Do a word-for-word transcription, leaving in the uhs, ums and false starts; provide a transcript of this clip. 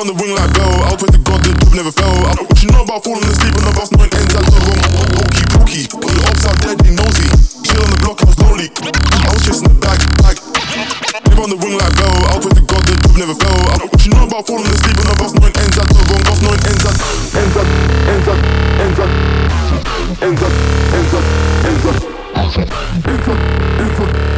on the wing like Bell. I'll pray to God the job never fell. I don't, what you know about falling asleep on the bus, knowing ends at the wrong. Pokey, pokey, all the ops out there, they nosy. Chill on the block, I was lonely. I was chasing the bag, bag. Live on the wing like Bell. I'll pray to God the job never fell. I don't, what you know about falling asleep on the bus, knowing ends at the wrong. Bus, knowing ends at, ends at, ends at, ends at, ends at, ends at, ends at, ends at, ends at, ends at.